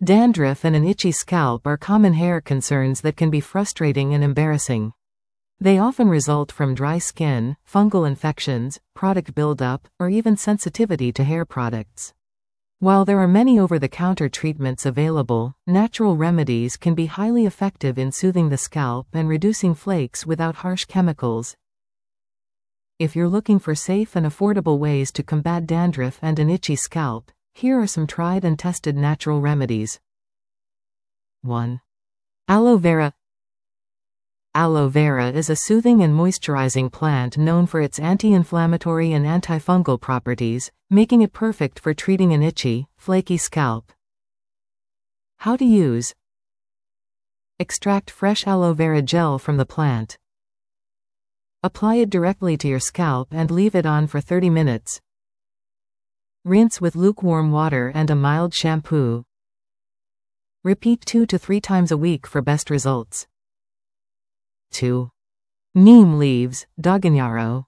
Dandruff and an itchy scalp are common hair concerns that can be frustrating and embarrassing. They often result from dry skin, fungal infections, product buildup, or even sensitivity to hair products. While there are many over-the-counter treatments available, natural remedies can be highly effective in soothing the scalp and reducing flakes without harsh chemicals. If you're looking for safe and affordable ways to combat dandruff and an itchy scalp, here are some tried and tested natural remedies. 1. Aloe vera. Aloe vera is a soothing and moisturizing plant known for its anti-inflammatory and antifungal properties, making it perfect for treating an itchy, flaky scalp. How to use. Extract fresh aloe vera gel from the plant. Apply it directly to your scalp and leave it on for 30 minutes. Rinse with lukewarm water and a mild shampoo. Repeat 2 to 3 times a week for best results. 2. Neem leaves, Dogon Yarrow.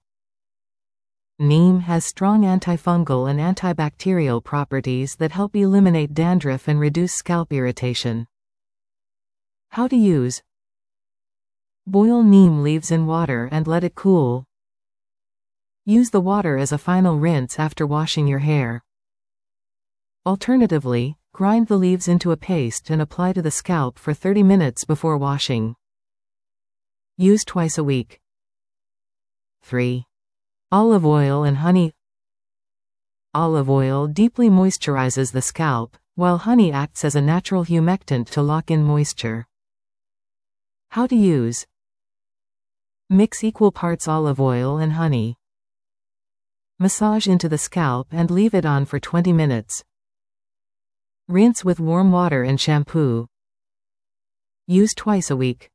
Neem has strong antifungal and antibacterial properties that help eliminate dandruff and reduce scalp irritation. How to use. Boil neem leaves in water and let it cool. Use the water as a final rinse after washing your hair. Alternatively, grind the leaves into a paste and apply to the scalp for 30 minutes before washing. Use twice a week. 3. Olive oil and honey. Olive oil deeply moisturizes the scalp, while honey acts as a natural humectant to lock in moisture. How to use. Mix equal parts olive oil and honey. Massage into the scalp and leave it on for 20 minutes. Rinse with warm water and shampoo. Use twice a week.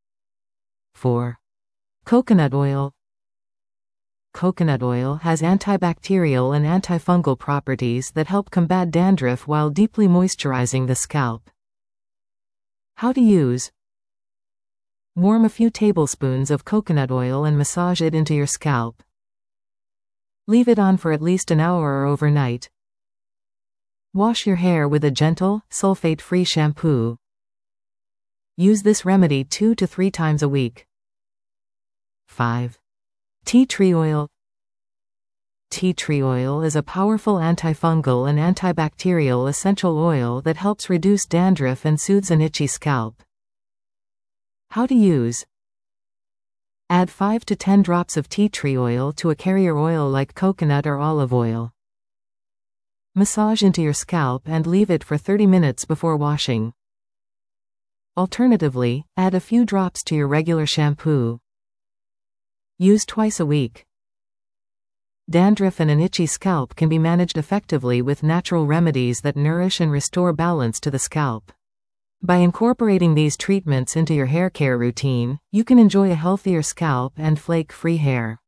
4. Coconut oil. Coconut oil has antibacterial and antifungal properties that help combat dandruff while deeply moisturizing the scalp. How to use. Warm a few tablespoons of coconut oil and massage it into your scalp. Leave it on for at least an hour or overnight. Wash your hair with a gentle, sulfate-free shampoo. Use this remedy 2 to 3 times a week. 5. Tea tree oil. Tea tree oil is a powerful antifungal and antibacterial essential oil that helps reduce dandruff and soothes an itchy scalp. How to use. Add 5 to 10 drops of tea tree oil to a carrier oil like coconut or olive oil. Massage into your scalp and leave it for 30 minutes before washing. Alternatively, add a few drops to your regular shampoo. Use twice a week. Dandruff and an itchy scalp can be managed effectively with natural remedies that nourish and restore balance to the scalp. By incorporating these treatments into your hair care routine, you can enjoy a healthier scalp and flake-free hair.